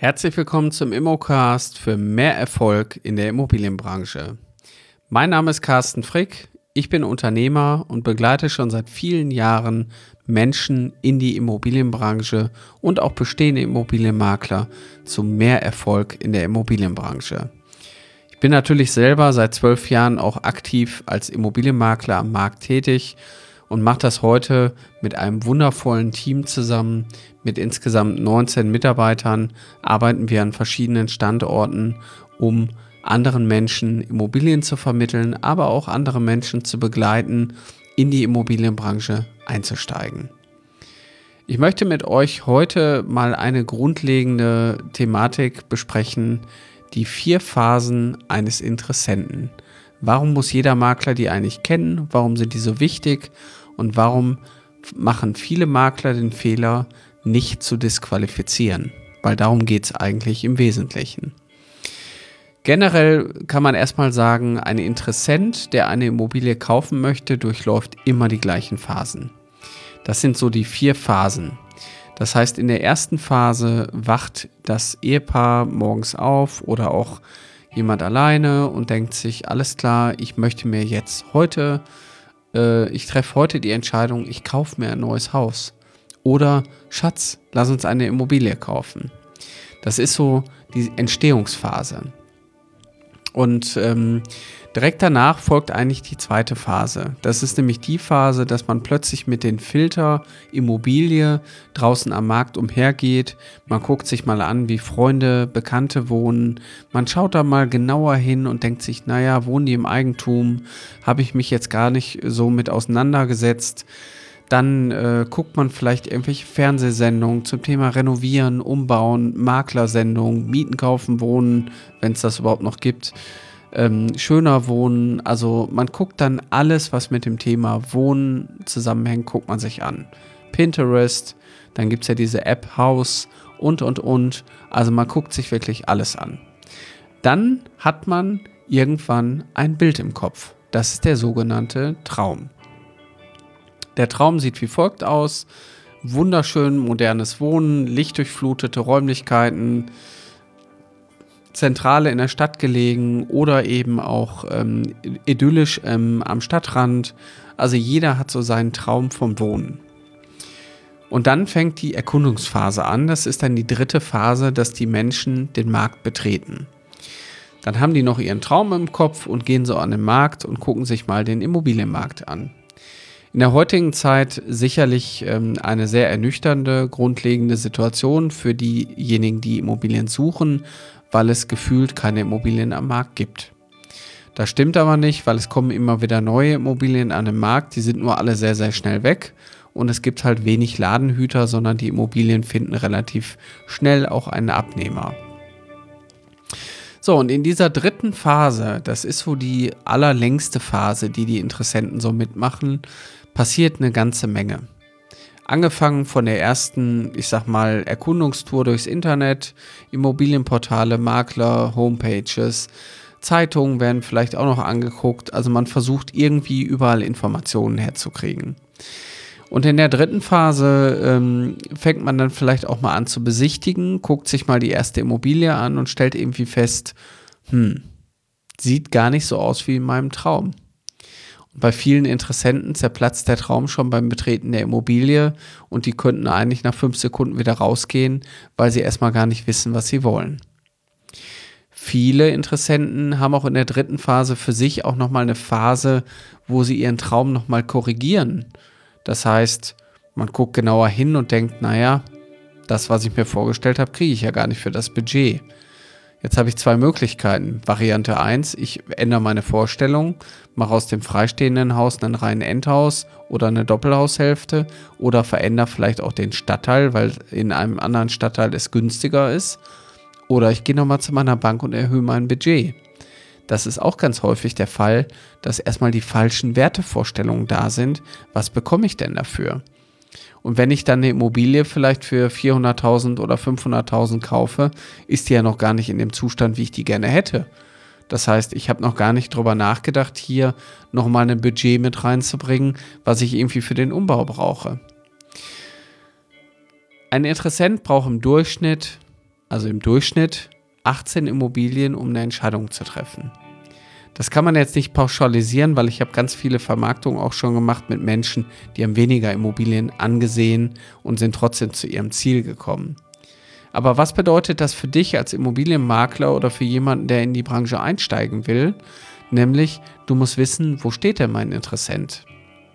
Herzlich willkommen zum Immocast für mehr Erfolg in der Immobilienbranche. Mein Name ist Carsten Frick, ich bin Unternehmer und begleite schon seit vielen Jahren Menschen in die Immobilienbranche und auch bestehende Immobilienmakler zu mehr Erfolg in der Immobilienbranche. Ich bin natürlich selber seit 12 Jahren auch aktiv als Immobilienmakler am Markt tätig und mache das heute mit einem wundervollen Team zusammen. Mit insgesamt 19 Mitarbeitern arbeiten wir an verschiedenen Standorten, um anderen Menschen Immobilien zu vermitteln, aber auch andere Menschen zu begleiten, in die Immobilienbranche einzusteigen. Ich möchte mit euch heute mal eine grundlegende Thematik besprechen, die 4 Phasen eines Interessenten. Warum muss jeder Makler die eigentlich kennen? Warum sind die so wichtig? Und warum machen viele Makler den Fehler, nicht zu disqualifizieren? Weil darum geht es eigentlich im Wesentlichen. Generell kann man erstmal sagen, ein Interessent, der eine Immobilie kaufen möchte, durchläuft immer die gleichen Phasen. Das sind so die 4 Phasen. Das heißt, in der ersten Phase wacht das Ehepaar morgens auf oder auch jemand alleine und denkt sich, alles klar, ich treffe heute die Entscheidung, ich kaufe mir ein neues Haus. Oder, Schatz, lass uns eine Immobilie kaufen. Das ist so die Entstehungsphase. Und direkt danach folgt eigentlich die zweite Phase. Das ist nämlich die Phase, dass man plötzlich mit dem Filter Immobilie draußen am Markt umhergeht. Man guckt sich mal an, wie Freunde, Bekannte wohnen. Man schaut da mal genauer hin und denkt sich, naja, wohnen die im Eigentum? Habe ich mich jetzt gar nicht so mit auseinandergesetzt. Dann guckt man vielleicht irgendwelche Fernsehsendungen zum Thema Renovieren, Umbauen, Maklersendungen, Mieten, Kaufen, Wohnen, wenn es das überhaupt noch gibt. Schöner Wohnen, also man guckt dann alles, was mit dem Thema Wohnen zusammenhängt, guckt man sich an. Pinterest, dann gibt es ja diese App House und. Also man guckt sich wirklich alles an. Dann hat man irgendwann ein Bild im Kopf. Das ist der sogenannte Traum. Der Traum sieht wie folgt aus: wunderschön modernes Wohnen, lichtdurchflutete Räumlichkeiten, Zentrale in der Stadt gelegen oder eben auch idyllisch am Stadtrand. Also jeder hat so seinen Traum vom Wohnen. Und dann fängt die Erkundungsphase an. Das ist dann die dritte Phase, dass die Menschen den Markt betreten. Dann haben die noch ihren Traum im Kopf und gehen so an den Markt und gucken sich mal den Immobilienmarkt an. In der heutigen Zeit sicherlich eine sehr ernüchternde, grundlegende Situation für diejenigen, die Immobilien suchen, weil es gefühlt keine Immobilien am Markt gibt. Das stimmt aber nicht, weil es kommen immer wieder neue Immobilien an den Markt, die sind nur alle sehr, sehr schnell weg und es gibt halt wenig Ladenhüter, sondern die Immobilien finden relativ schnell auch einen Abnehmer. So, und in dieser dritten Phase, das ist so die allerlängste Phase, die Interessenten so mitmachen, passiert eine ganze Menge. Angefangen von der ersten, Erkundungstour durchs Internet, Immobilienportale, Makler, Homepages, Zeitungen werden vielleicht auch noch angeguckt. Also man versucht irgendwie überall Informationen herzukriegen. Und in der dritten Phase fängt man dann vielleicht auch mal an zu besichtigen, guckt sich mal die erste Immobilie an und stellt irgendwie fest, sieht gar nicht so aus wie in meinem Traum. Und bei vielen Interessenten zerplatzt der Traum schon beim Betreten der Immobilie und die könnten eigentlich nach 5 Sekunden wieder rausgehen, weil sie erstmal gar nicht wissen, was sie wollen. Viele Interessenten haben auch in der dritten Phase für sich auch nochmal eine Phase, wo sie ihren Traum nochmal korrigieren. Das heißt, man guckt genauer hin und denkt, naja, das, was ich mir vorgestellt habe, kriege ich ja gar nicht für das Budget. Jetzt habe ich 2 Möglichkeiten. Variante 1, ich ändere meine Vorstellung, mache aus dem freistehenden Haus einen reinen Endhaus oder eine Doppelhaushälfte oder verändere vielleicht auch den Stadtteil, weil in einem anderen Stadtteil es günstiger ist. Oder ich gehe nochmal zu meiner Bank und erhöhe mein Budget. Das ist auch ganz häufig der Fall, dass erstmal die falschen Wertevorstellungen da sind. Was bekomme ich denn dafür? Und wenn ich dann eine Immobilie vielleicht für 400.000 oder 500.000 kaufe, ist die ja noch gar nicht in dem Zustand, wie ich die gerne hätte. Das heißt, ich habe noch gar nicht drüber nachgedacht, hier nochmal ein Budget mit reinzubringen, was ich irgendwie für den Umbau brauche. Ein Interessent braucht im Durchschnitt also im Durchschnitt 18 Immobilien, um eine Entscheidung zu treffen. Das kann man jetzt nicht pauschalisieren, weil ich habe ganz viele Vermarktungen auch schon gemacht mit Menschen, die haben weniger Immobilien angesehen und sind trotzdem zu ihrem Ziel gekommen. Aber was bedeutet das für dich als Immobilienmakler oder für jemanden, der in die Branche einsteigen will? Nämlich, du musst wissen, wo steht denn mein Interessent?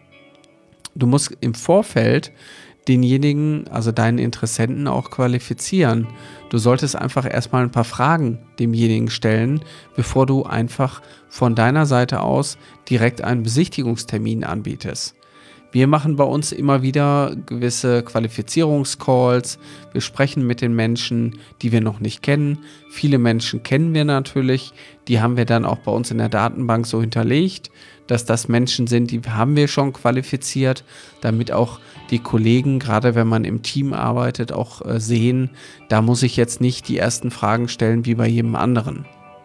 Du musst im Vorfeld denjenigen, also deinen Interessenten auch qualifizieren. Du solltest einfach erstmal ein paar Fragen demjenigen stellen, bevor du einfach von deiner Seite aus direkt einen Besichtigungstermin anbietest. Wir machen bei uns immer wieder gewisse Qualifizierungscalls. Wir sprechen mit den Menschen, die wir noch nicht kennen. Viele Menschen kennen wir natürlich. Die haben wir dann auch bei uns in der Datenbank so hinterlegt, dass das Menschen sind, die haben wir schon qualifiziert, damit auch die Kollegen, gerade wenn man im Team arbeitet, auch sehen, da muss ich jetzt nicht die ersten Fragen stellen wie bei jedem anderen.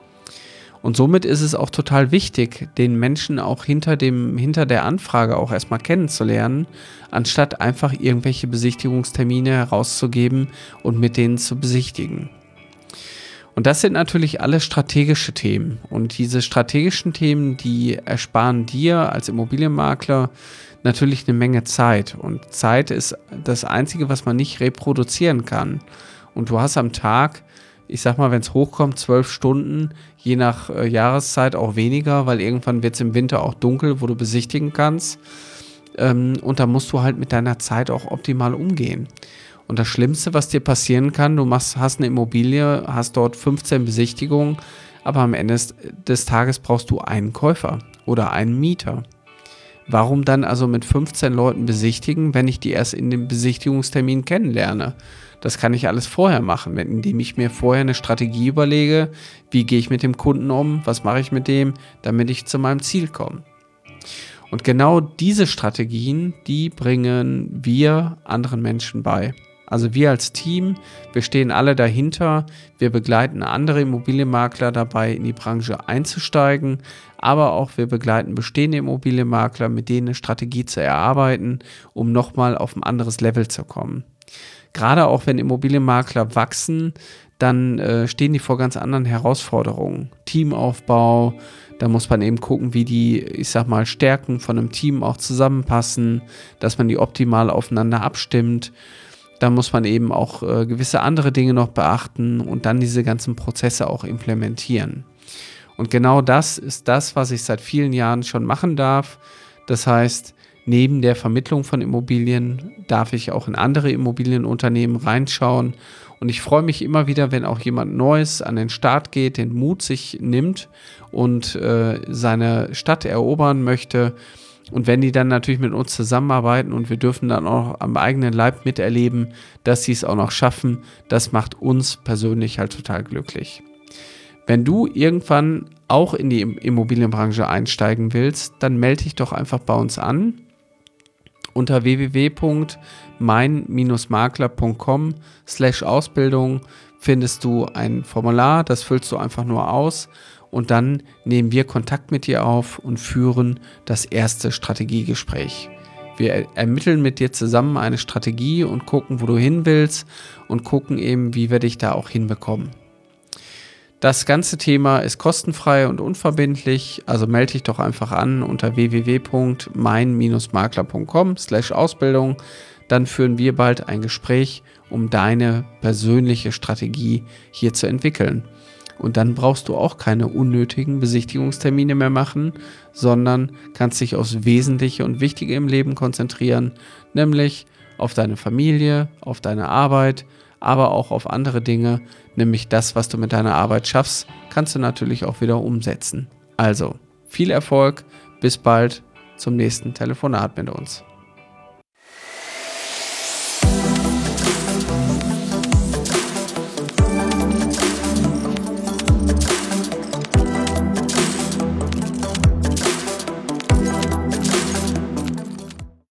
Und somit ist es auch total wichtig, den Menschen auch hinter der Anfrage auch erstmal kennenzulernen, anstatt einfach irgendwelche Besichtigungstermine herauszugeben und mit denen zu besichtigen. Und das sind natürlich alles strategische Themen. Und diese strategischen Themen, die ersparen dir als Immobilienmakler natürlich eine Menge Zeit. Und Zeit ist das Einzige, was man nicht reproduzieren kann. Und du hast am Tag, ich sag mal, wenn es hochkommt, 12 Stunden, je nach Jahreszeit auch weniger, weil irgendwann wird es im Winter auch dunkel, wo du besichtigen kannst. Und da musst du halt mit deiner Zeit auch optimal umgehen. Und das Schlimmste, was dir passieren kann, hast eine Immobilie, hast dort 15 Besichtigungen, aber am Ende des Tages brauchst du einen Käufer oder einen Mieter. Warum dann also mit 15 Leuten besichtigen, wenn ich die erst in dem Besichtigungstermin kennenlerne? Das kann ich alles vorher machen, indem ich mir vorher eine Strategie überlege, wie gehe ich mit dem Kunden um, was mache ich mit dem, damit ich zu meinem Ziel komme. Und genau diese Strategien, die bringen wir anderen Menschen bei. Also wir als Team, wir stehen alle dahinter, wir begleiten andere Immobilienmakler dabei, in die Branche einzusteigen, aber auch wir begleiten bestehende Immobilienmakler, mit denen eine Strategie zu erarbeiten, um nochmal auf ein anderes Level zu kommen. Gerade auch wenn Immobilienmakler wachsen, dann stehen die vor ganz anderen Herausforderungen. Teamaufbau, da muss man eben gucken, wie die, ich sag mal, Stärken von einem Team auch zusammenpassen, dass man die optimal aufeinander abstimmt. Da muss man eben auch gewisse andere Dinge noch beachten und dann diese ganzen Prozesse auch implementieren. Und genau das ist das, was ich seit vielen Jahren schon machen darf. Das heißt, neben der Vermittlung von Immobilien darf ich auch in andere Immobilienunternehmen reinschauen. Und ich freue mich immer wieder, wenn auch jemand Neues an den Start geht, den Mut sich nimmt und seine Stadt erobern möchte. Und wenn die dann natürlich mit uns zusammenarbeiten und wir dürfen dann auch am eigenen Leib miterleben, dass sie es auch noch schaffen, das macht uns persönlich halt total glücklich. Wenn du irgendwann auch in die Immobilienbranche einsteigen willst, dann melde dich doch einfach bei uns an. Unter www.mein-makler.com/Ausbildung findest du ein Formular, das füllst du einfach nur aus und dann nehmen wir Kontakt mit dir auf und führen das erste Strategiegespräch. Wir ermitteln mit dir zusammen eine Strategie und gucken, wo du hin willst und gucken eben, wie wir dich da auch hinbekommen. Das ganze Thema ist kostenfrei und unverbindlich, also melde dich doch einfach an unter www.mein-makler.com/Ausbildung. Dann führen wir bald ein Gespräch, um deine persönliche Strategie hier zu entwickeln. Und dann brauchst du auch keine unnötigen Besichtigungstermine mehr machen, sondern kannst dich aufs Wesentliche und Wichtige im Leben konzentrieren, nämlich auf deine Familie, auf deine Arbeit, aber auch auf andere Dinge, nämlich das, was du mit deiner Arbeit schaffst, kannst du natürlich auch wieder umsetzen. Also, viel Erfolg, bis bald zum nächsten Telefonat mit uns.